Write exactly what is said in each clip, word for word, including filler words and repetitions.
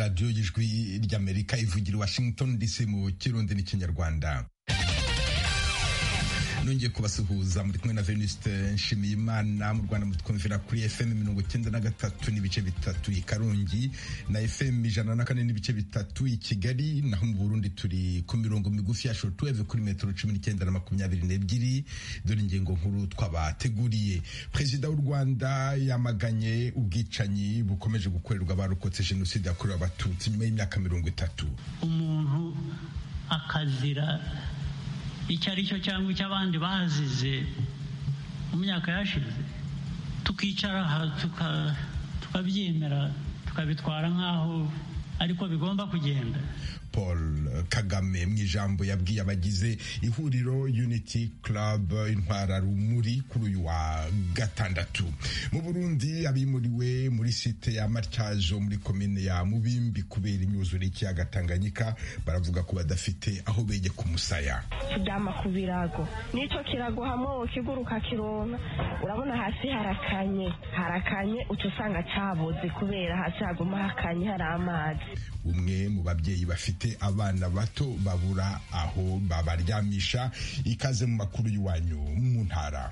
radiyo y'ijwi ry'Amerika ivugira Washington D C mu Kirundi n'Ikinyarwanda. Nongeye kubasuhuza muri kumwe na Venuste Nshimiyimana. Mu Rwanda mutwumvira kuri F M mirongo icyenda na gatatu n'ibice bitatu i Karongi na F M ijana na kane n'ibice bitatu i Kigali, naho mu Burundi turi ku mirongo migufi ya shortwave kuri metero cumi n'icyenda na makumyabiri n'ebyiri. Dore ingingo nkuru twabateguriye. Perezida w'u Rwanda yamaganye ubwicanyi bukomeje gukorerwa abarokotse jenoside yakorewe abatutsi nyuma y'imyaka mirongo itatu. Umuntu akazira icyo ari cyo cyangwa icyo abandi bazize mu myaka yashize, tukicara aha tukabyemera tukabitwara nk'aho ariko bigomba kugenda. Paul Kagame mu ijambo yabwiye abagize ihuriro Unity Club Intwara Rumuri kuri uyu wa gatandatu. Mu Burundi abimuriwe muri site ya Matyazo muri komine ya Mubimbi kubera imyuzure y'ikiyaga Tanganyika baravuga ko badafite aho bege ku musaya. Kudama ku birago nico kirago hamwe ukiguruka kironka, urabona hasi harakanye harakanye utusanga cyaboze kubera hasi haguma hakanye hari amazi. Umwe mu babyeyi bafite abana bato babura aho babaryamisha. Ikaze mu makuru y'Iwanyu mu ntara.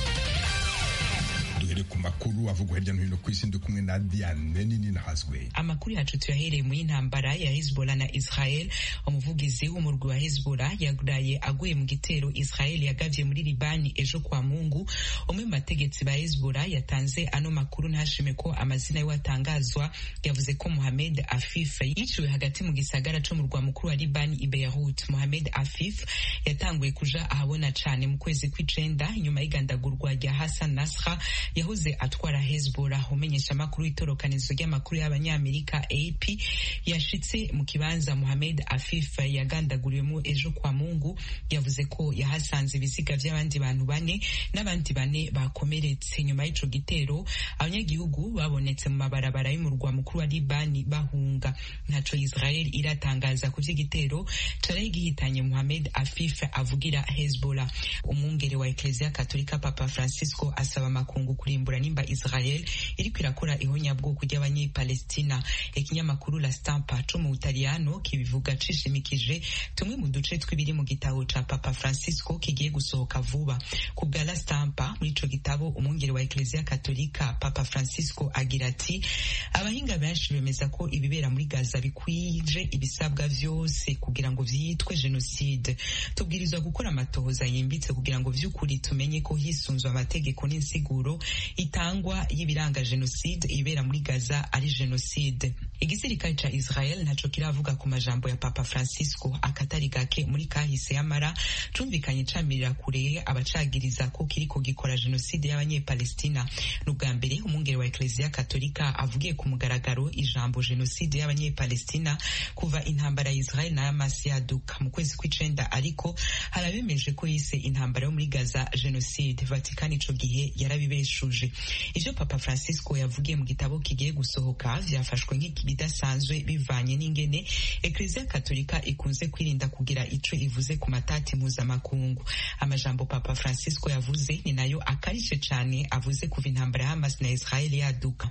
Duhere ku makuru avugwa hirya no hino ku isi, ndi kumwe na Diane nini nahazwe. Amakuru yacu tuyahereye mu y'intambara ya Hezbollah na Israel. Umuvugizi w'umurwi wa Hezbollah yaguraye aguye mu gitero Israel yagavye muri Libani ejo kwa Mungu. Umwe mu bategetsi ba Hezbollah yatanze ano makuru ntashime ko amazina yiwe atangazwa. Yavuze ko Mohamed Afif yiciwe hagati mu gisagara cyo mu rwa mukuru wa Libani i Beirut. Mohamed Afif yatanguye kuja ahabona cane mu kwezi kw'icenda nyuma y'igandagurwa rya Hassan Nasrallah yahoze atwara Hezbollah. Umenyesha makuru itorokanizo ry'amakuru y'abanyamerika A P yashitse mu kibanza Mohamed Afif yagandaguriwemo ejo kwa Mungu. Yavuze ko yahasanze ibiziga by'abandi bantu bane n'abandi bane bakomeretse. Nyuma y'ico gitero abanyagihugu babonetse mu mabarabara y'umurwa mukuru wa Libani bahunga. Ntaco Israel iratangaza ku vy'igitero cari gihitanye Mohamed Afif avugira Hezbollah. Umwungere wa Eklezia Katolika Papa Francisco asaba makungu kurimbura nimba Israel iriko irakora ihonyabwoko ry'abanyepalestina. Ikinyamakuru La Stampa co mu Butaliyano kibivuga cishimikije tumwe mu duce tw'ibiri mu gitabo ca Papa Francisco kigiye gusohoka vuba. Ku bwa La Stampa, muri ico gitabo umwungere wa Eklezia Katolika Papa Francisco agira ati abahinga benshi bemeza ko ibibera muri Gaza bikwije ibisabwa vyose kugira ngo vyitwe genocide. Tubwirizwa gukora amatohoza yimbitse kugira ngo vy'ukuri tumenye ko hisunzwe amategeko n'insiguro itangwa y'ibiranga genocide ibera muri Gaza ari genocide. Igisirikare ca Israel ntaco kiravuga ku majambo ya Papa Francisco akatari gake muri kahise y'amara cumvikanye camirira kure abacagiriza ko kiriko gikora genocide y'abanyepalestina. N'ubwa mbere umwungere wa Eklezia Katolika avugiye ku mugaragaro ijambo genocide y'abanyepalestina kuva intambara ya Israel na Hamas yaduka mu kwezi kw'icenda, ariko harabemeje ko yise intambara yo muri Gaza genocide. Vatican ico gihe yarabibeshuje. Ivyo Papa Francisco yavugiye mu gitabo kigiye gusohoka vyafashwe nk'ibidasanzwe bivanye n'ingene Eklezia Katolika ikunze kwirinda kugira ico ivuze ku matati mpuzamakungu. Amajambo Papa Francisco yavuze ni nayo akarishe cane avuze kuva intambara ya Hamas na Israel yaduka.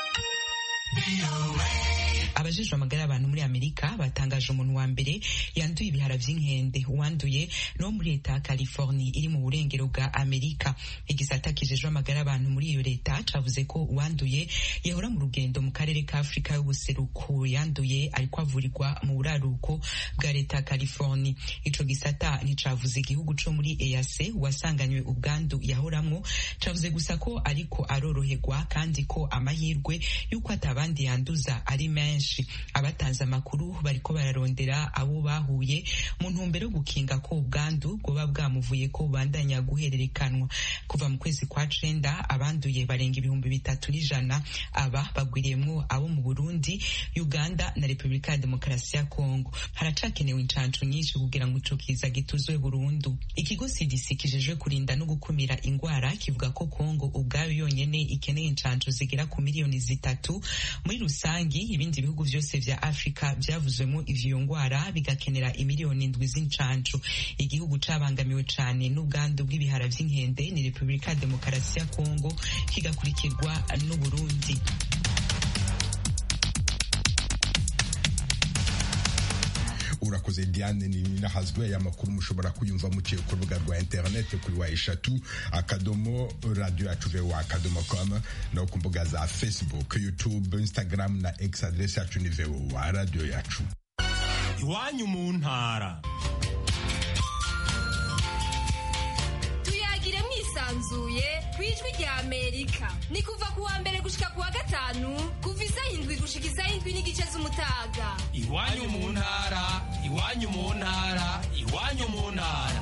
Abajejwe amagara y'abantu muri Amerika batangaje umuntu wa mbere yanduye ibihara vy'inkende. Uwanduye no muri leta ya California iri mu burengero bwa Amerika. Igisata kijejwe amagara y'abantu muri iyo leta cavuze ko uwanduye yahora mu rugendo mu karere ka Afrika y'ubuseruko. Yanduye ariko avurirwa mu buraruko bwa leta ya California. Ico gisata nticavuze igihugu co muri E A C wasanganywe ubwandu yahoramwo, cavuze gusa ko ariko aroroherwa kandi ko amahirwe yuko atabandi yanduza ari menshi. Abatanze amakuru bariko bararondera abo bahuye mu ntumbero yo gukinga ko ubwandu bwoba bwamuvuye ko bandanya guhererekanwa. Kuva mu kwezi kwa cenda abanduye barenga ibihumbi bitatu n'ijana. Aba bagwiriyemwo abo mu Burundi, Uganda na Repubulika ya Demokarasi ya Kongo. Haracakenewe incanco nyinshi kugira ngo ico kiza gituzwe burundu. Ikigo C D C kijejwe kurinda no gukumira ingwara kivuga ko Kongo ubwayo yonyene ikeneye incanco zigera ku miliyoni zitatu. Muri rusangi ibindi bihugu vyose vya Afrika vyavuzwemo ivyo ngwara bigakenera imiliyoni indwi z'incanco. Igihugu cabangamiwe cane n'ubwandu bw'ibihara vy'inkende ni Repubulika ya Demokarasi ya Kongo, kigakurikirwa n'u Burundi. urakoze Diane Ninahazwe. Aya makuru mushobora kuyumva muciye ku rubuga rwa internet kuri wa eshatu akadomo radio yacu voa akadomo com no ku mbuga za Facebook, YouTube, Instagram na X. Adresse yacu ni voa radio yacu. Iwanyu mu ntara. Tuyagire mwisanzuye kwijwi rya Amerika. Ni kuva ku wa mbere gushika ku wa gatanu kuva isaha indwi gushika isaha indwi n'igice z'umutaga. Iwanyu mu ntara, iwanyu mu ntara, iwanyu mu ntara.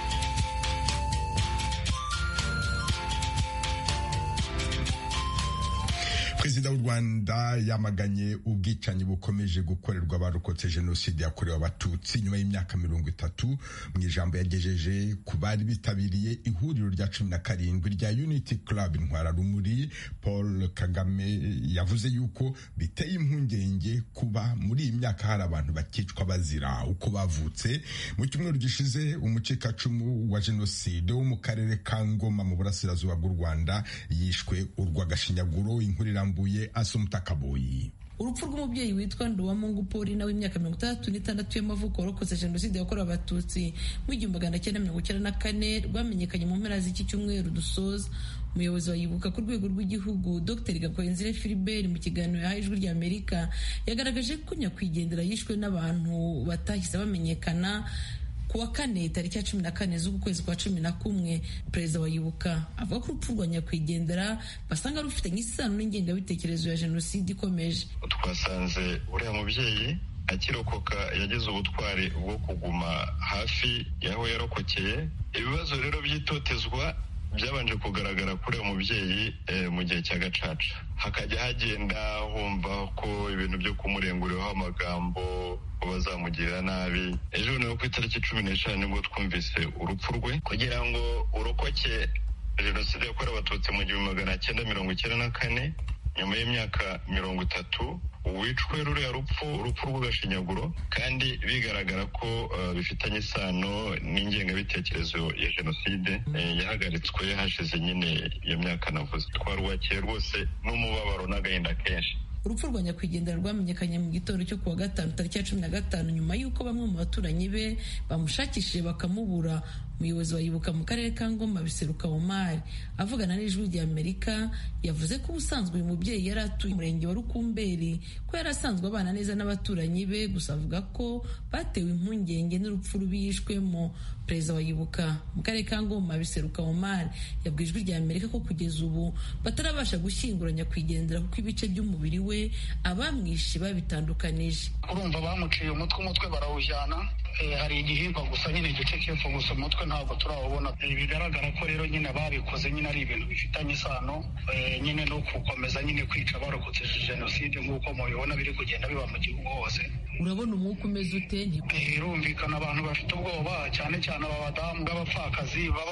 Perezida w'u Rwanda yamaganye ubwicanyi bukomeje gukorerwa abarokotse jenoside yakorewe abatutsi nyuma y'imyaka mirongo itatu. Mu ijambo yagejeje ku bari bitabiriye ihuriro rya cumi na karindwi rya Unity Club Intwararumuri, Paul Kagame yavuze yuko biteye impungenge kuba muri iyi myaka hari abantu bakicwa bazira uko bavutse. Mu cyumweru gishize umucikacumu wa jenoside wo mu karere ka Ngoma mu burasirazuba bw'u Rwanda yishwe urw'agashinyaguro. Inkuru irambuye Asumta Kaboyi. Urupfu rw'umubyeyi witwa Nduwamungu Paulina w'imyaka mirongo itandatu n'itandatu y'amavuko warokotse jenoside yakorewe abatutsi mu igihumbi magana cyenda mirongo icyenda na kane rwamenyekanye mu mpera z'iki cyumweru dusoza. Umuyobozi wa Yibuka ku rwego rw'igihugu Dr Gakwenzire Philbert mu kiganiro yahaye Ijwi rya Amerika yagaragaje ko nyakwigendera yishwe n'abantu batahise bamenyekana kuwa kane tariki ya cumi na kane z'uku kwezi kwa cumi na kumwe. Perezida wa Yibuka avuga ko urupfu rwa nyakwigendera basanga rufitanye isano n'ingengabitekerezo ya jenoside ikomeje. Twasanze uriya mubyeyi akirokoka yagize ubutwari bwo kuguma hafi y'aho yarokokeye. Ibibazo rero by'itotezwa byabanje kugaragara kuri uwo mubyeyi e, mu gihe cya gacaca, hakajya hagenda humva ko ibintu byo kumurenguriraho amagambo bazamugirira nabi. Ejo nawe ku itariki cumi n'eshanu nibwo twumvise urupfu rwe. Kugira ngo urokoke jenoside yakorewe abatutsi mu gihumbi magana cyenda mirongo icyenda na kane nyuma y'imyaka mirongo itatu wicwe ruriya rupfu urupfu rw'agashinyaguro, kandi bigaragara ko uh, bifitanye isano n'ingengabitekerezo ya jenoside eh, yahagaritswe hashize nyine iyo myaka navuze. Twarwakiye rwose n'umubabaro n'agahinda kenshi. Urupfu rwa nyakwigendera rwamenyekanye mu gitondo cyo kuwa gatanu tariki ya cumi na gatanu nyuma y'uko bamwe mu baturanyi be bamushakishije bakamubura. Umuyobozi wa Yibuka mu karere ka Ngoma Biseruka Omar avugana n'Ijwi rya Amerika yavuze ko ubusanzwe uyu mubyeyi yari atuye umurenge wa Rukumberi, ko yari asanzwe abana neza n'abaturanyi be, gusa avuga ko batewe impungenge n'urupfu rubishwemo. Perezida wa Yibuka mu karere ka Ngoma Biseruka Omar yabwiye Ijwi rya Amerika ko kugeza ubu batarabasha gushyingura nyakwigendera kuko ibice by'umubiri we abamwishe babitandukanije. Urumva bamuciye umutwe umutwe barawujyana, e, hari igihimba gusa nyine igice cy'epfo gusa, umutwe ntabwo turawubona. E, bigaragara ko rero nyine babikoze nyine ari ibintu bifitanye isano e, nyine no gukomeza nyine kwica abarokotse jenoside nk'uko mubibona biri kugenda biba mu gihugu hose. Urabona umwuka umeze ute? Birumvikana abantu bafite ubwoba, cyane cyane aba badamu b'abapfakazi baba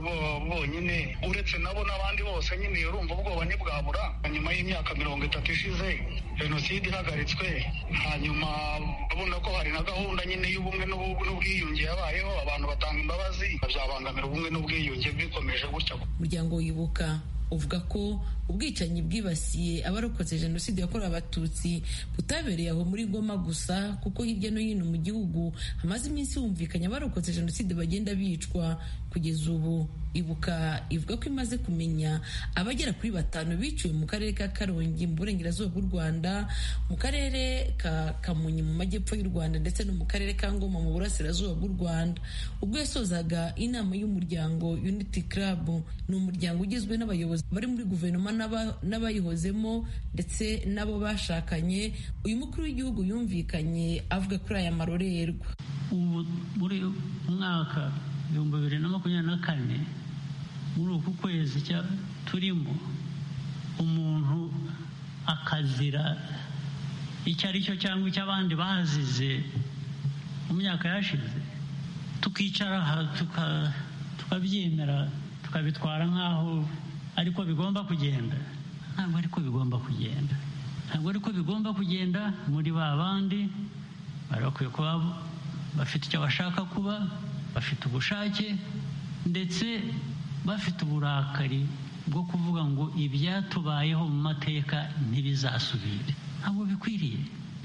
bonyine, uretse nabo n'abandi bose nyine urumva ubwoba ntibwabura. Nyuma y'imyaka mirongo itatu ishize jenoside ihagaritswe, hanyuma babona ko hari na gahunda nyine y'ubumwe n'ubwiyunge yabayeho, abantu batanga imbabazi, byabangamira ubumwe n'ubwiyunge bikomeje gutya. Umuryango Wibuka uvuga ko ubwicanyi bwibasiye abarokotse jenoside yakorewe abatutsi butabereye aho muri Ngoma gusa, kuko hirya no hino mu gihugu hamaze iminsi humvikanye abarokotse jenoside bagenda bicwa. Kugeza ubu Ibuka ivuga ko imaze kumenya abagera kuri batanu biciwe mu karere ka Karongi mu burengerazuba bw'u Rwanda, mu karere ka Kamonyi mu majyepfo y'u Rwanda, ndetse no mu karere ka Ngoma mu burasirazuba bw'u Rwanda. Ubwo yasozaga inama y'umuryango Unity Club, ni umuryango ugizwe n'abayobozi bari muri guverinoma n'abayihozemo ndetse n'abo bashakanye, uyu mukuru w'igihugu yumvikanye avuga kuri aya marorerwa. Ubu muri umwaka ibihumbi bibiri na makumyabiri na kane muri uku kwezi turimo, umuntu akazira icyo ari cyo cyangwa icyo abandi bazize mu myaka yashize, tukicara aha tukabyemera tukabitwara nk'aho ariko bigomba kugenda. Ntabwo ariko bigomba kugenda, ntabwo ariko bigomba kugenda. Muri ba bandi barakwiye kuba bafite icyo bashaka kuba, bafite ubushake ndetse bafite uburakari bwo kuvuga ngo ibyatubayeho mu mateka ntibizasubire. Ntabwo bikwiriye.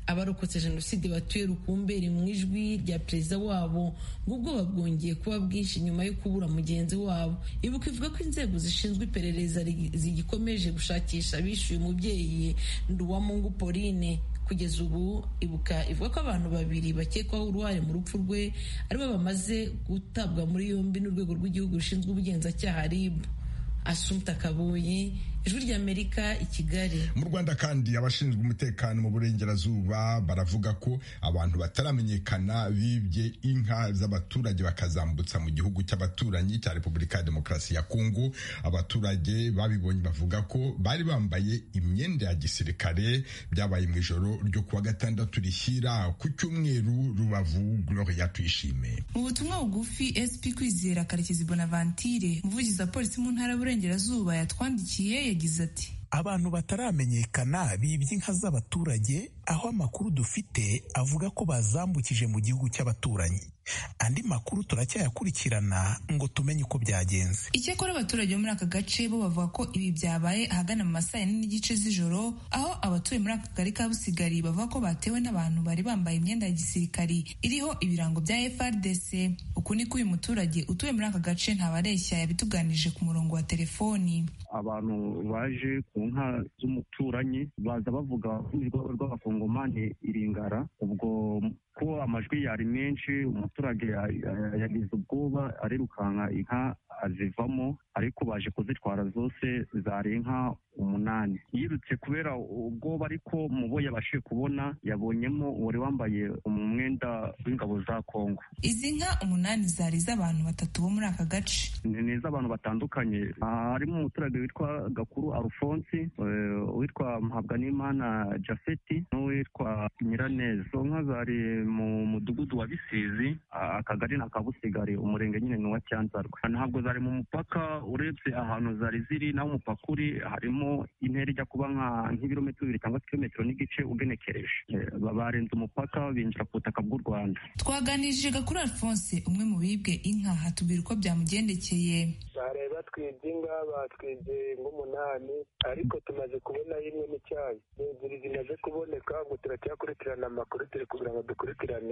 abarokotse jenoside batuye Rukumberi mu ijwi rya perezida wabo ngo ubwoba bwongeye kuba bwinshi nyuma yo kubura mugenzi wabo. Ibuka ivuga ko inzego zishinzwe iperereza zigikomeje gushakisha abishyuye umubyeyi Nduwamungu Pauline. Kugeza ubu Ibuka ivuga ko abantu babiri bakekwaho uruhare mu rupfu rwe aribo bamaze gutabwa muri yombi n'urwego rw'igihugu rushinzwe ubugenzacyaha R I B. Assumpta Kaboyi, Ijwi ry'Amerika i Kigali. Mu Rwanda kandi abashinzwe umutekano mu burengerazuba baravuga ko abantu bataramenyekana bibye inka z'abaturage bakazambutsa mu gihugu cy'abaturanyi cya Repubulika ya Demokarasi ya Kongo. Abaturage babibonye bavuga ko bari bambaye imyenda ya gisirikare. Byabaye mu ijoro ryo kuwa gatandatu rishyira ku cyumweru. Rubavu, Gloria Tuyishime. Mu butumwa bugufi S P Kwizera Karekezi Bonaventure, umuvugizi wa polisi mu ntara y'Uburengerazuba, yatwandikiye yagize ati: abantu bataramenyekana bibye inka z'abaturage, aho amakuru dufite avuga ko bazambukije mu gihugu cy'abaturanyi. Andi makuru turacyayakurikirana ngo tumenye uko byagenze. Icyakora abaturage bo muri aka gace bo bavuga ko ibi byabaye ahagana mu masaa yine n'igice z'ijoro, aho abatuye muri aka kagari ka Busigari bavuga ko batewe n'abantu bari bambaye imyenda ya gisirikari iriho ibirango bya F R D C. Uku niko uyu muturage utuye muri aka gace ntabareshya yabituganije ku murongo wa telefoni. Abantu baje ku nka z'umuturanyi baza bavuga urwego rw'abakongomani iringara, ubwo ko amajwi yari menshi umuturage yagize ubwoba arirukanka inka azivamo, ariko baje kuzitwara zose zari inka umunani. Yirutse kubera ubwoba, ariko mubo yabashije kubona yabonyemo wari wambaye umwenda w'ingabo za Kongo. Izi nka umunani zari z'abantu batatu bo muri aka gace. Ni iz'abantu batandukanye, harimo umuturage witwa Gakuru Alphonse, witwa Mpabwanimana Jafeti n'uwitwa Nyiraneza. Izo nka zari mu mudugudu wa Bisizi, akagari na Kabusigari, umurenge nyine ni wa Cyanzarwe. Ntabwo zari mu mupaka, urebye ahantu zari ziri naho umupaka uri harimo intera ijya kuba nk'ibirometero bibiri cyangwa kilometero n'igice ugenekereje. Barenze umupaka binjira ku butaka bw'u Rwanda. Twaganirije Gakuru Alphonse, umwe mu bibwe inka, hatubwira uko byamugendekeye. Bari batwibye inka, batwibye nk'umunani, ariko tumaze kubona imwe n'icyayi. Ebyiri zimaze kuboneka, ngo turacyakurikirana amakuru, turi kugira ngo dukurikirane.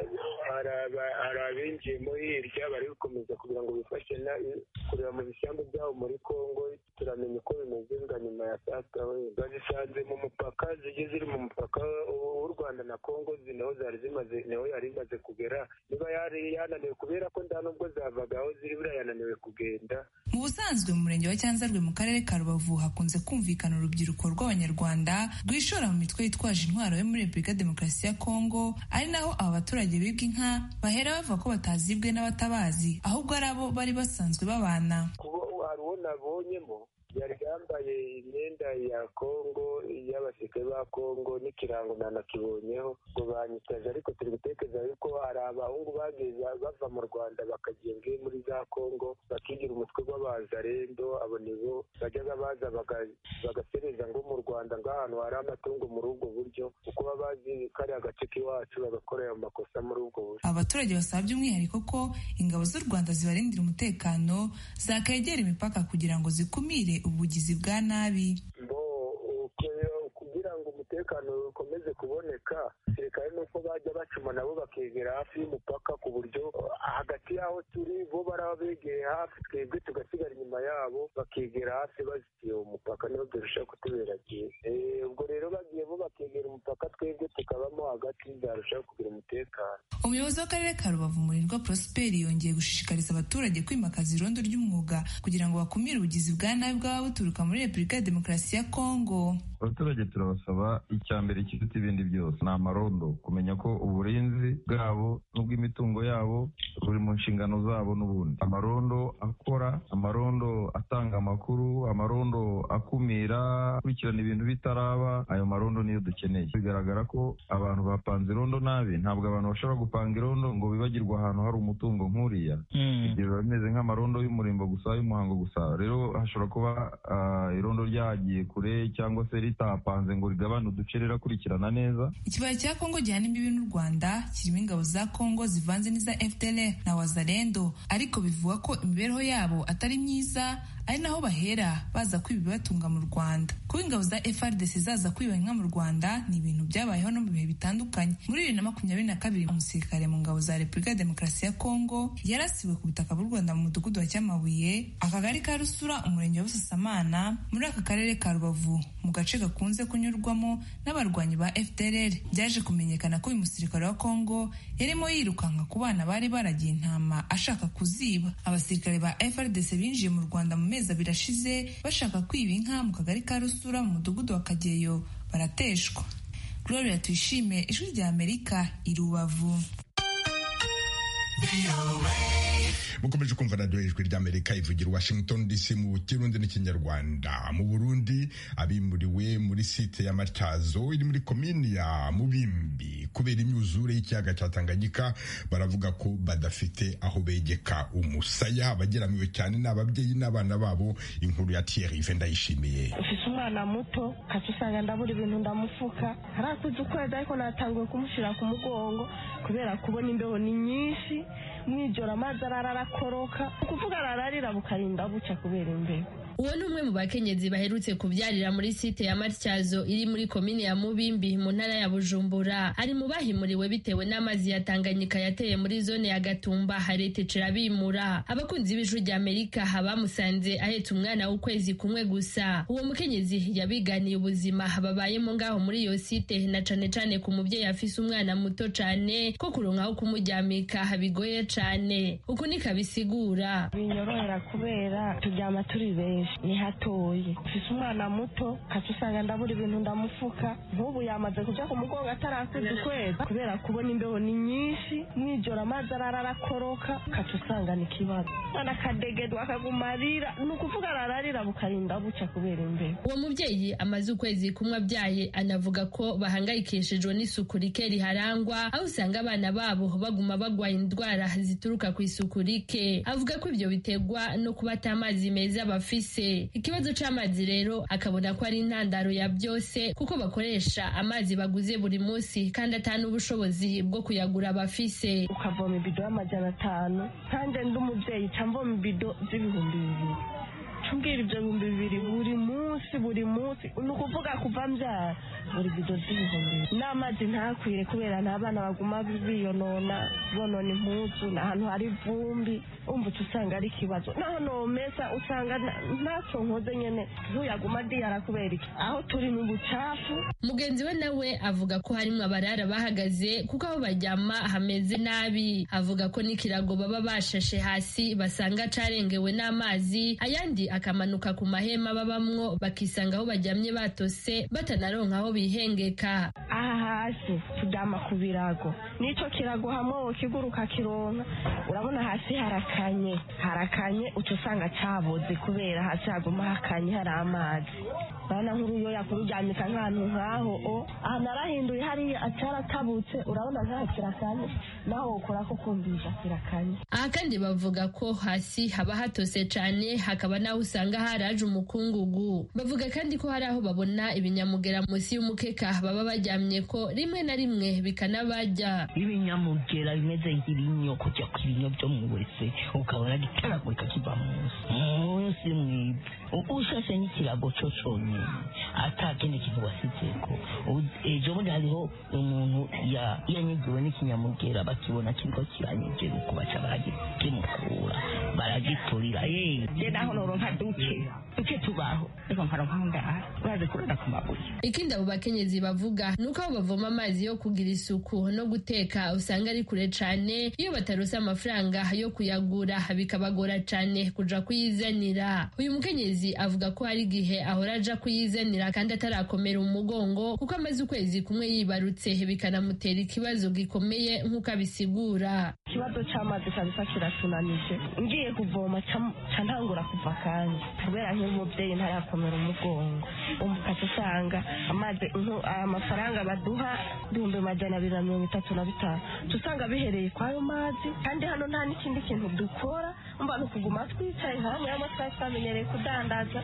Hari abinjiyemo hirya bari gukomeza kugira ngo bifashe kureba mu bisambu byabo muri Kongo, turamenya uko bimeze nga nyuma ya saa sita. Bazisanze mu mupaka, zigiye ziri mu mupaka w'u Rwanda na Kongo, niho zari zimaze, niho yari imaze kugera. Niba yari yananiwe kubera ko nda nubwo zavaga aho ziri buriya yananiwe kugenda. Mu busanzwe mu murenge wa Cyanzarwe mu karere ka Rubavu hakunze kumvikana urubyiruko rw'Abanyarwanda rwishora mu mitwe yitwaje intwaro yo muri Repubulika ya Demokarasi ya Kongo, ari naho aba baturage bibwa inka bahera bavuga ko batazibwe n'abatabazi, ahubwo ari abo bari basanzwe babana. Hari uwo nabonyemo yari yambaye imyenda ya Kongo, y'abasirikare ba Kongo, n'ikirango nanakibonyeho ngo banyitaje, ariko turi gutekereza yuko hari abahungu bageze bava mu Rwanda bakagiye muri za Kongo bakigira umutwe w'abazarendo. Abo nibo bajyaga baza bagasereza ngo mu Rwanda ng'ahantu hari amatungo muri ubwo buryo, kuko baba bazi kariya gace k'iwacu bagakora ayo makosa muri ubwo buryo. Abaturage basaba by'umwihariko ko ingabo z'u Rwanda zibarindira umutekano, zakegera imipaka kugira ngo zikumire ubugizi bwa nabi. Kugira ngo umutekano ukomeze kuboneka, sirikare nuko bajya bacuma nabo bakegera hafi y'umupaka, ku buryo hagati y'aho turi bo baraba begeye hafi, twebwe tugasigara inyuma yabo bakegera hafi bazitiye umupaka, niho birushaho kutubera byiza. Ubwo rero bagiye bo bakegera umupaka, twebwe tukabamo hagati, bizarushaho kugira umutekano. Umuyobozi w'akarere ka Rubavu Murirwa Prosper yongeye gushishikariza abaturage kwimakaza irondo ry'umwuga kugira ngo bakumire ubugizi bwa nabi bwaba buturuka muri Repubulika ya Demokarasi ya Kongo. Abaturage turabasaba icya mbere kiruta ibindi byose ni amarondo, kumenya ko uburinzi bwabo n'ubw'imitungo yabo buri mu nshingano zabo. N'ubundi amarondo akora, amarondo atanga amakuru, amarondo akumira, akurikirana ibintu bitaraba, ayo marondo niyo dukeneye. Bigaragara ko abantu bapanze irondo nabi. Ntabwo abantu bashobora gupanga irondo ngo bibagirwe ahantu hari umutungo nk'uriya. Ibyo biba bimeze nk'amarondo y'umurimbo gusa, y'umuhango gusa. Rero hashobora kuba uh, irondo ryagiye kure cyangwa se ritapanze ngo rigabane uduce rirakurikirana neza. Ikibaya cya Kongo gihana imbibi n'u Rwanda kirimo ingabo za Kongo zivanze n'iza F D L R na Wazalendo, ariko bivugwa ko imibereho yabo atari myiza, ari naho bahera baza kwiba ibibatunga mu Rwanda. Kuba ingabo za F A R D C zaza kwiba inka mu Rwanda ni ibintu byabayeho no mu bihe bitandukanye. Muri bibiri na makumyabiri na kabiri umusirikare mu ngabo za Repubulika ya Demokarasi ya Kongo yarasiwe ku butaka bw'u Rwanda mu mudugudu wa Cyamabuye, akagari ka Rusura, umurenge wa Busasamana, muri aka karere ka Rubavu, mu gace gakunze kunyurwamo n'abarwanyi ba F D L R. Byaje kumenyekana ko uyu musirikare wa Kongo yarimo yirukanka ku bana bari baragiye intama ashaka kuziba. Abasirikare ba F A R D C binjiye mu Rwanda mu mezi abiri ashize bashaka kwiba inka mu kagari ka Rusura mu mudugudu wa Kageyo, barateshwa. Gloria Tuyishime, Ijwi rya Amerika, i Rubavu. mukomeje kumva radiyo ijwi ry'Amerika ivugira Washington D C mu Kirundi n'ikinyarwanda. Mu Burundi abimuriwe muri site ya Matyazo iri muri komini ya Mubimbi kubera imyuzure y'ikiyaga cya Tanganyika baravuga ko badafite aho begeka umusaya. Abageramiwe cyane n'ababyeyi n'abana babo. Inkuru ya Thierry Vendayishimiye. Ufise umwana muto katusanga ndabura ibintu ndamufuka harakuze ukwezi ariko natanguye kumushira ku mugongo kubera kubona imbeho ni nyinshi mwijoro amazi ararakoroka ukuvuga arararira bukarinda buca kubera imbeho. Uwo ni umwe mu bakenyezi baherutse kubyarira muri site ya Matyazo iri muri komine ya Mubimbi mu ntara ya Bujumbura. Ari mu bahimuriwe bitewe n'amazi ya Tanganyika yateye muri zone ya Gatumba harete cirabimura. Abakunzi b'Ijwi rya Amerika bamusanze ahetse umwana w'ukwezi kumwe gusa. Uwo mukenyezi yabiganiye ubuzima babayemo ngaho muri iyo site na cane cane ku muvyeyi afise umwana muto cane ko kuronka aho kumuryamika bigoye cane. Uku nikabisigura. Binyorohera kubera turyama turi benshi ni hatoye. Ufise umwana muto katusanga ndabura ibintu ndamufuka nk'ubu yamaze kuja ku mugongo atarakuze ukwezi kubera kubona imbeho ni nyinshi mwijoro amazi ararakoroka katusanga ni kibazo. Ana kadegedwa akagumarira nukuvuga arararira bukarinda buca kubera imbeho. Uwo muvyeyi amaze ukwezi kumwe abyaye anavuga ko bahangayikishijwe n'isuku rike riharangwa aho usanga abana babo baguma bagwaye indwara zituruka ku isuku rike. Avuga ko ibyo bitegwa no kuba atamazi meza bafise. Ikibazo c'amazi rero akabona ko ari intandaro ya byose kuko bakoresha amazi baguze buri munsi kandi atanu ubushobozi bwo kuyagura bafise. Ukavoma ibido y'amajana atanu kandi ndi umuvyeyi camvoma ibido z'ibihumbi bibiri tumbwira ibyo bihumbi bibiri buri munsi buri munsi ni ukuvuga kuva mbyara buri bido z'ibihumbi. N'amazi ntakwire kubera n'abana baguma biyonona bonona impuzu n'ahantu hari ivumbi umva usanga ari ikibazo. Naho nomesa usanga ntacyo nkoze nyene ntuyaguma diyara kubera iki aho turi mu bucafu. Mugenzi we nawe avuga ko harimwo abarara bahagaze kuko aho baryama hameze nabi. Avuga ko n'ikirago baba bashashe hasi basanga carengewe n'amazi, ayandi akamanuka ku mahema babamwo bakisanga aho baryamye batose batanaronka aho bihengeka. Aha hasi turyama ku birago nico kirago hamwe kiguruka kironka urabona hasi harakanye harakanye utusanga caboze kubera hasi haguma hakanye hari amazi. Bana nkuru yo yakuryamika nk'ahantu nkaho o aha narahinduye hari acaratabutse urabona nka kirakanye naho ukora ko kumvisha kirakanye. Aha kandi bavuga ko hasi haba hatose cane hakaba naho usanga haraje umukungugu. Bavuga kandi ko hari aho babona ibinyamugera munsi y'umukeka baba baryamye ko rimwe na rimwe bikanabajya. Ibinyamugera bimeze nk'ibinyo kujya ku binyo byo mu wese ukabona gitaragurika kiva munsi munsi mwiza ushashe n'ikirago cyo conyine atakindi kintu wasizeko. Ejo bundi hariho umuntu yanyigiwe n'ikinyamugera bakibona kiriko kiranyegera uko baca baragikemukura baragiturira ye je naho noronka duke duke tubaho eko nkaronka ngaha baze kurada ku mabuye. Ikindi abo bakenyezi bavuga nuko aho bavoma amazi yo kugira isuku no guteka usanga ari kure cane. Iyo batarose amafaranga yo kuyagura bikabagora cane kuja kuyizanira. Uyu mukenyezi avuga ko hari igihe ahora aja kuyizanira kandi atarakomera umugongo kuko amaze ukwezi kumwe yibarutse bikanamutera ikibazo gikomeye nk'uko abisigura. Ikibazo c'amazi kabisa kiratunanije ngiye kuvoma ca ntangura kuva kandi kubera nk'umuvyeyi ntarakomera umugongo umukata usanga amazi amafaranga baduha ibihumbi amajana abiri na mirongo itatu na bitanu tusanga bihereye kwayo mazi kandi hano nta n'ikindi kintu dukora umva no kuguma twicaye hamwe hamwe twamenyereye kudandaza.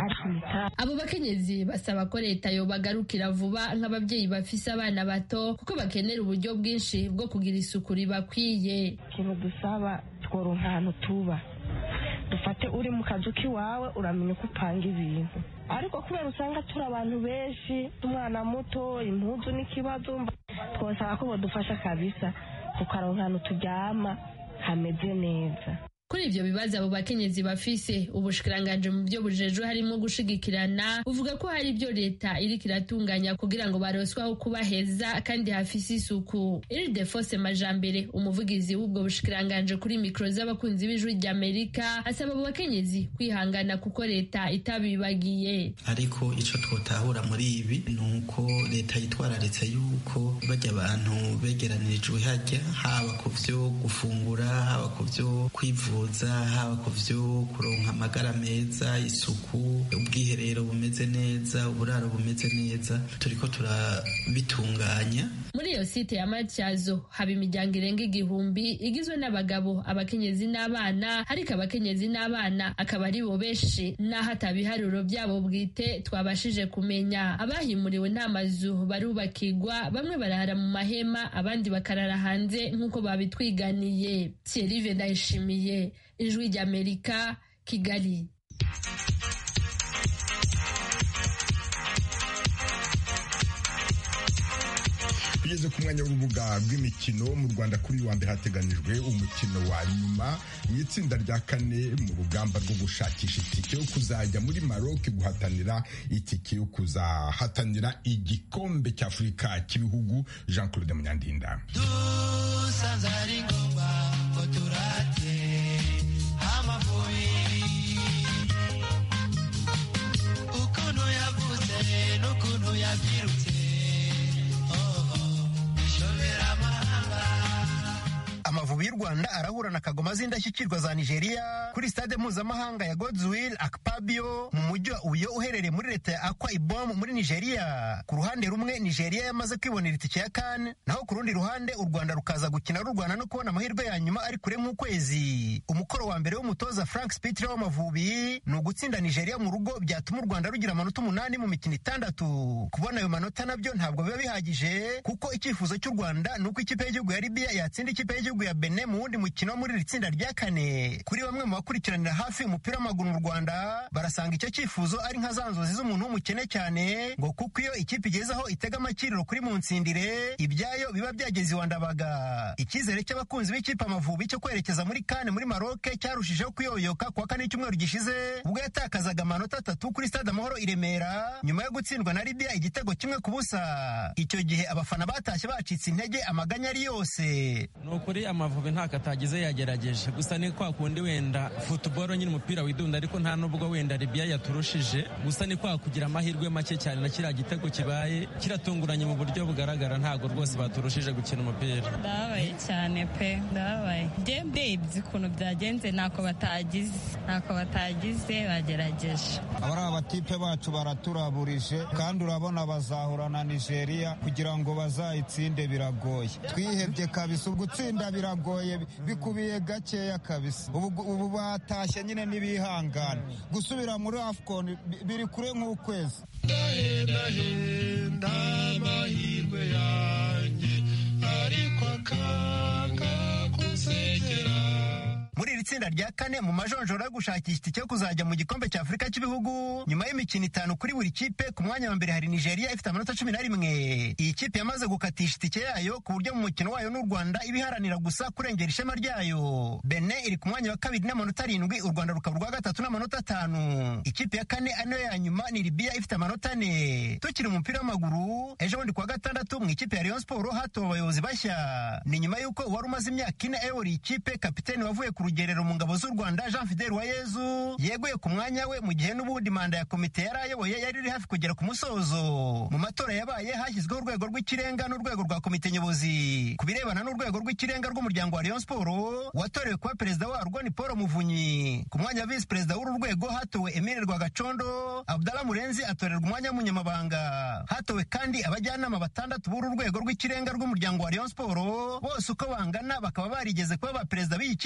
Abo bakenyezi basaba ko leta yobagarukira vuba nk'ababyeyi bafise abana bato kuko bakenera uburyo bwinshi bwo kugira isuku ribakwiye. Ikintu dusaba tworonka ahantu tuba dufate uri mu kazu k'iwawe uramenya uko upanga ibintu, ariko kubera usanga turi abantu benshi, umwana muto, impuzu n'ikibazo, twosaba ko bodufasha kabisa tukaronka ahantu turyama hameze neza. Kuri ivyo bibazo abo bakenyezi bafise, ubushikiranganje mu byo bujejwe harimo gushigikirana uvuga ko hari ibyo leta iriko iratunganya kugira ngo baroswaho kuba heza kandi hafise isuku. Ildefonse Majambere, umuvugizi w'ubwo bushikiranganje, kuri mikro z'abakunzi b'ijwi ry'Amerika, asaba abo bakenyezi kwihangana kuko leta itabibagiye. Ariko ico twotahura muri ibi nuko leta yitwararitse yuko bajya abantu begeranirijwe hajya, haba ku vyo gufungura, haba ku vyo kwivuza, haba ku vyo kuronka amagara meza, isuku, ubwiherero bumeze neza, uburaro bumeze neza, turiko turabitunganya. Muri iyo site ya Matyazo haba imiryango irenga igihumbi igizwe n'abagabo, abakenyezi n'abana, ariko abakenyezi n'abana akaba ari bo benshi n'aho atabiharuro byabo bwite twabashije kumenya. Abahimuriwe nta mazu barubakirwa, bamwe barahara mu mahema, abandi bakarara hanze nk'uko babitwiganiye. Thierry Ndayishimiye, Ijwi ry'Amerika, Kigali. Tugeze ku mwanya w'urubuga rw'imikino. Mu Rwanda kuri wa mbere hateganijwe umukino wa nyuma mu itsinda rya kane mu rugamba rwo gushakisha itike yo kuzajya muri Maroc guhatanira itike yo kuzahatanira igikombe cy'Afurika cy'ibihugu. Jean Claude Munyandinda. Amavubi y'u Rwanda arahura na Kagoma z'indashyikirwa za Nigeria kuri stade mpuzamahanga ya Godswill Akpabio mu mujyi wa Uyo uherereye muri leta ya Akwa Ibom muri Nigeria. Ku ruhande rumwe Nigeria yamaze kwibonera itike ya CAN, naho ku rundi ruhande u Rwanda rukaza gukina rurwana no kubona amahirwe ya nyuma ari kure nk'ukwezi. Umukoro wa mbere w'umutoza Frank Spitler w'Amavubi ni ugutsinda Nigeria mu rugo, byatuma u Rwanda rugira amanota umunani mu mikino itandatu. Kubona ayo manota nabyo ntabwo biba bihagije, kuko icyifuzo cy'u Rwanda ni uko ikipe y'igihugu ya Libya yatsinda ikipe y'igihugu ya Benin mu wundi mukino muri iri tsinda rya kane. Kuri bamwe mu bakurikiranira hafi umupira w'amaguru mu Rwanda barasanga icyo cyifuzo ari nka za nzozi z'umuntu w'umukene cyane, ngo kuko iyo ikipe igezeho itega amakiriro kuri mu nsindire ibyayo biba byageze iwa Ndabaga. Icyizere cy'abakunzi b'ikipe Amavubi cyo kwerekeza muri kane muri Maroc cyarushijeho kuyoyoka kuwa kane cyumweru gishize, ubwo yatakazaga amanota atatu kuri stade Amahoro i Remera nyuma yo gutsindwa na Libya igitego kimwe ku busa. Icyo gihe abafana batashye bacitse intege, amaganya ari yose. Nukuri Amavubi ntako atagize yagerageje, gusa ni kwa kundi wenda football nyine umupira widunda, ariko nta nubwo wenda Libya yaturushije, gusa ni kwa kugira amahirwe make cyane na kiriya gitego kibaye kiratunguranye mu buryo bugaragara, ntago rwose baturushije gukina umupira. Ndabaye cyane pe, ndabaye je mbebye ukuntu byagenze, ntako batagize ntako batagize bagerageje. Abari abatipe bacu baraturaburije, kandi urabona bazahura na Nigeria kugira ngo bazayitsinde biragoye. Twihebye kabisa, ugutsinda biragoye, bikubiye gakeya kabisa. Ubu ubu batashye nyine n'ibihangana, gusubira muri AFCON biri kure nk'ukwezi. Ndahenda amahirwe yanjye ariko akanga kunsegera. Muri iri tsinda rya kane mu majonjora yo gushakisha itike yo kuzajya mu gikombe cya Afurika cy'ibihugu, nyuma y'imikino itanu kuri buri kipe, ku mwanya wa mbere hari Nigeria ifite amanota cumi na rimwe. Iyi kipe yamaze gukatisha itike yayo ku buryo mu mukino wayo n'u Rwanda ibiharanira gusa kurengera ishema ryayo. Benin iri ku mwanya wa kabiri n'amanota arindwi, u Rwanda rukaba urwa gatatu n'amanota atanu. Ikipe ya kane ariyo ya nyuma ni Libya ifite amanota ane. Tukiri mu mupira w'amaguru, ejo bundi kuwa gatandatu mu ikipe ya Rayon Sport hatowe abayobozi bashya. Ni nyuma y'uko uwari umaze imyaka ine ayobora iyi kipe, kapiteni wavuye ku rugerero mu ngabo z'u Rwanda Jean Fidel Uwayezu yeguye ku mwanya we, mu gihe n'ubundi manda ya komite yari ayoboye yari iri hafi kugera ku musozo. Mu matora yabaye hashyizweho urwego rw'ikirenga n'urwego rwa komite nyobozi. Ku birebana n'urwego rw'ikirenga rw'umuryango wa Rayon Sport, watorewe kuba perezida warwo ni Paul Muvunyi. Ku mwanya wa visi perezida w'uru rwego hatowe Emile Rwagacondo, Abdallah Murenzi atorerwa umwanya w'umunyamabanga. Hatowe kandi abajyanama batandatu b'uru rwego rw'ikirenga rw'umuryango wa Rayon Sport, bose uko bangana bakaba barigeze kuba ba perezida b'iyi kipe.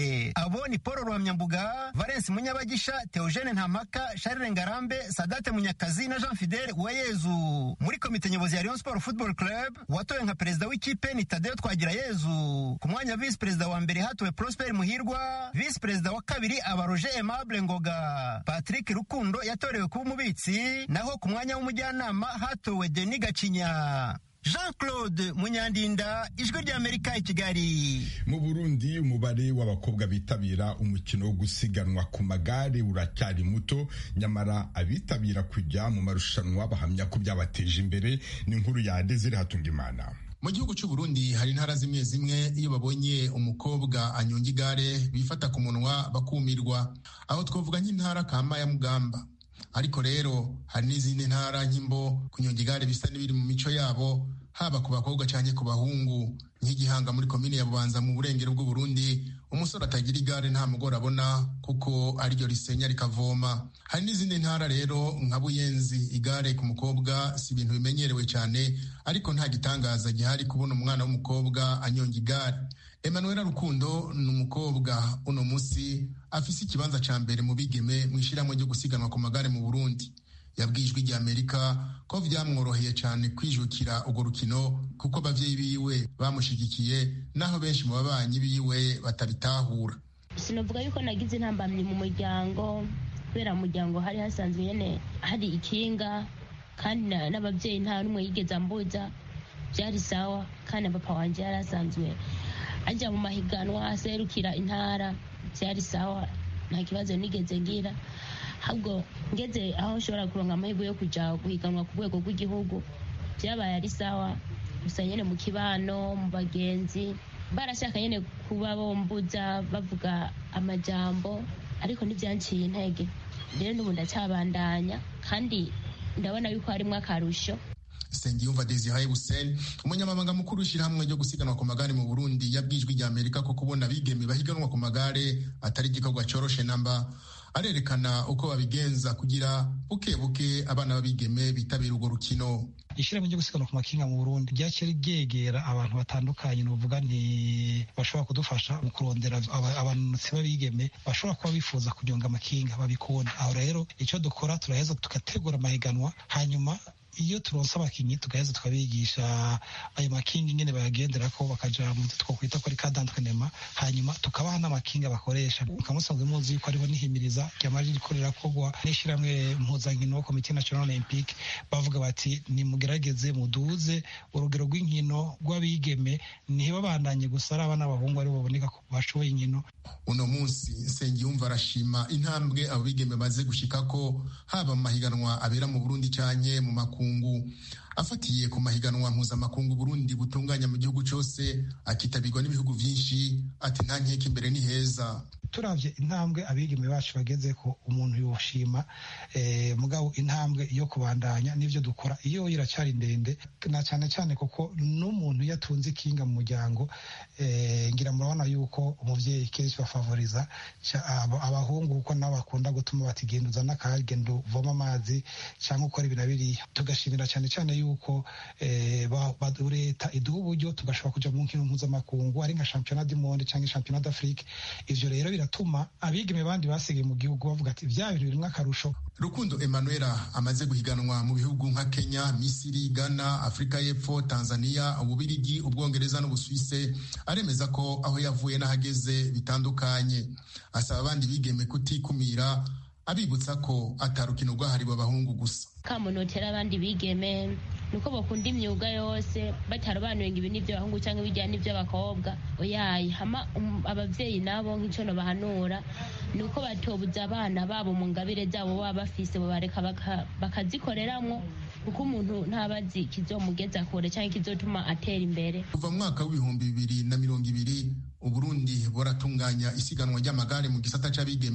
mbere. Abo ni Paul Rwamyambuga, Valence Munyabagisha, Theogene Ntamaka, Charles Ngarambe, Sadate Munyakazi na Jean Fidel Uwayezu. Muri komite nyobozi ya Rayon Sport Football Club watowe nka perezida w'ikipe ni Tadeo Twagirayezu. Ku mwanya vice perezida wa mbere hatowe Prosper Muhirwa, vice perezida wa kabiri aba Roger Aimable Ngoga. Patrick Rukundo yatorewe kuba umubitsi, naho ku mwanya w'umujyanama hatowe Denis Gacinya. Jean-Claude Munyandinda, Ijwi ry'Amerika i Kigali. Mu Burundi umubare w'abakobwa bitabira umukino wo gusiganwa ku magare uracyari muto, nyamara abitabira kujya mu marushanwa bahamya ko byabateje imbere. Ni inkuru ya Desire Hatungimana. Mu gihugu cy'u Burundi hari intara zimwe zimwe iyo babonye umukobwa anyonga igare bifata ku munwa bakumirwa, aho twavuga nk'intara kama ya Mugamba. Ariko rero hari n'izindi ntara nk'imbo kunyonga igare bisa n'ibiri mu mico yabo, haba ku bakobwa cyane ku bahungu. Nk'igihanga muri komine ya Bubanza mu burengero bw'u Burundi, umusore atagira igare nta mugore abona kuko ariryo risenya rikavoma. Hari n'izindi ntara rero nka Buyenzi, igare ku mukobwa si ibintu bimenyerewe cyane, ariko nta gitangaza gihari kubona umwana w'umukobwa anyonga igare. Emmanuel Rukundo ni umukobwa uno musi afise ikibanza ca mbere mu bigeme mu ishiramwe ryo gusiganwa ku magare mu Burundi. Yabwijwe rya Amerika ko vyamworoheye cyane kwijukira urwo rukino kuko abavyeyi biwe bamushigikiye, naho benshi mu babanyi biwe batabitahura. Sinovuga yuko nagize intambamyi mu muryango, kubera mu muryango hari hasanzwe nyene hari ikinga, kandi n'abavyeyi nta numwe yigeze ambuza, byari sawa. Kandi papa wanje yari asanzwe ajya mu mahiganwa aserukira intara, byari sawa, nta kibazo nigeze ngira. Ahubwo ngeze aho nshobora kuronka amahirwe yo kuja guhiganwa ku rwego rw'igihugu, byabaye ari sawa. Gusa nyene mu kibano, mu bagenzi barashaka nyene kuba bombuza bavuga amajambo, ariko ntibyanciye intege. Rero n'ubu ndacyabandanya kandi ndabona yuko harimwo akarusho. Sengiyumva Desire Hussein, umunyamabanga mukuru w'ishyirahamwe ryo gusiganwa ku magare mu Burundi, yabwijwe rya Amerika ko kubona abigeme bahiganwa ku magare atari igikorwa coroshe namba. Arerekana uko babigenza kugira buke buke abana babigeme bitabira urwo rukino. Ishyirahamwe ryo gusiganwa ku makinga mu Burundi ryakiri ryegera abantu batandukanye, nuvuga nti bashobora kudufasha mu kurondera abanutsi babigeme bashobora kuba bifuza kunyonga amakinga babikunda. Aho rero icyo dukora turaheza tugategura amahiganwa, hanyuma iyo turonse abakinyi tugaheza tukabigisha ayo makinga ingene bayagendera ko bakaja mu two kwita ko ari kadantrainement, hanyuma tukabaha n'amakinga bakoresha. Mukamusanzwe muzi yuko ariho nihimiriza ryamaje rikorera kogwa n'ishiramwe mpuzankino Comité National Olympique, bavuga bati ni mugerageze muduze urugero rw'inkino rw'abigeme, niho babandanye gusa ari abana b'abahungu ari baboneka ko bashoboye inkino. Uno munsi Nsengiyumva arashima intambwe abo bigeme baze gushikako, haba mu mahiganwa abera mu Burundi canke mu makungu. Afatiye ku mahiganwa mpuzamakungu Burundi butunganya mu gihugu cyose, akitabirwa n'ibihugu vyinshi, ati nta nkeke imbere ni heza. Turavye intambwe abigeme bacu bageze ko umuntu yoshima, eh, mugabo intambwe yo kubandanya n'ivyo dukora iyo iracyari ndende, na cyane cyane kuko n'umuntu yatunze ikinga mu muryango, eh, ngira murabona yuko umuvyeyi kenshi bafavoriza abahungu kuko nabo bakunda gutuma batigenduza n'akagendo voma amazi cyangwa ukora ibintu biriya. Tugashimira cyane cyane yuko eh, leta iduha uburyo tugashobora kuja mu nkino mpuzamakungu ari nka championnat du monde cyangwa championnat d'Afrique. Ivyo rero biratuma abigeme bandi basigaye mu gihugu bavuga ati vya bintu birimwo akarusho. Rukundo Emmanuela amaze guhiganwa mu bihugu nka Kenya, Misiri, Ghana, Afrika y'Epfo, Tanzania, Ububirigi, Ubwongereza n'Ubusuwise, aremeza ko aho yavuye n'ahageze bitandukanye. Asaba abandi bigeme kutikumira, abibutsa ko atarukino rwahariwe abahungu gusa. Kamunotera abandi bigeme nuko bakunda imyuga yose, batarobanuye ngo ibi ni by'abahungu cyangwa ibijyana n'iby'abakobwa. Oyayi hama um, abavyeyi nabo nk'ico no bahanura nuko batobuza abana babo mu ngabire zabo baba bafise, bo bareka bakazikoreramwo, kuko umuntu ntabazi kizomugeza kure cyangwa kizotuma atera imbere. Kuva mu mwaka w'ibihumbi bibiri na mirongo ibiri Uburundi buratunganya isiganwa ry'amagare mu gisata c'abigeme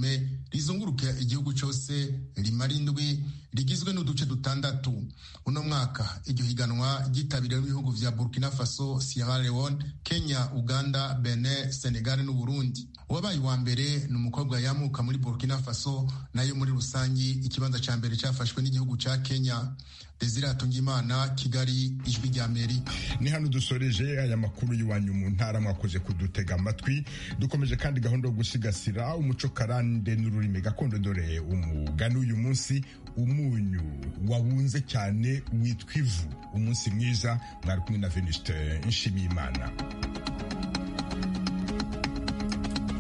rizunguruka igihugu cyose rimara indwi rigizwe n'uduce dutandatu. Uno mwaka iryo higanwa ryitabiriwe n'ibihugu vya Burkina Faso, Sierra Leone, Kenya, Uganda, Benin, Senegal n'u Burundi. Uwabaye wa mbere ni umukobwa yamuka muri Burkina Faso, nayo muri rusangi ikibanza ca mbere cyafashwe n'igihugu ca Kenya. Desire Atungimana, Kigali, Ijwi rya Amerika. Ni hano dusoreje aya makuru y'iwanyu mu ntara, mwakoze kudutega amatwi. Dukomeje kandi gahunda yo gusigasira umuco karande n'ururimi gakondo. Dore umugani uyu munsi: umunyu wawunze cyane witwa ivu. Umunsi mwiza, mwari kumwe na Venuste Nshimiyimana.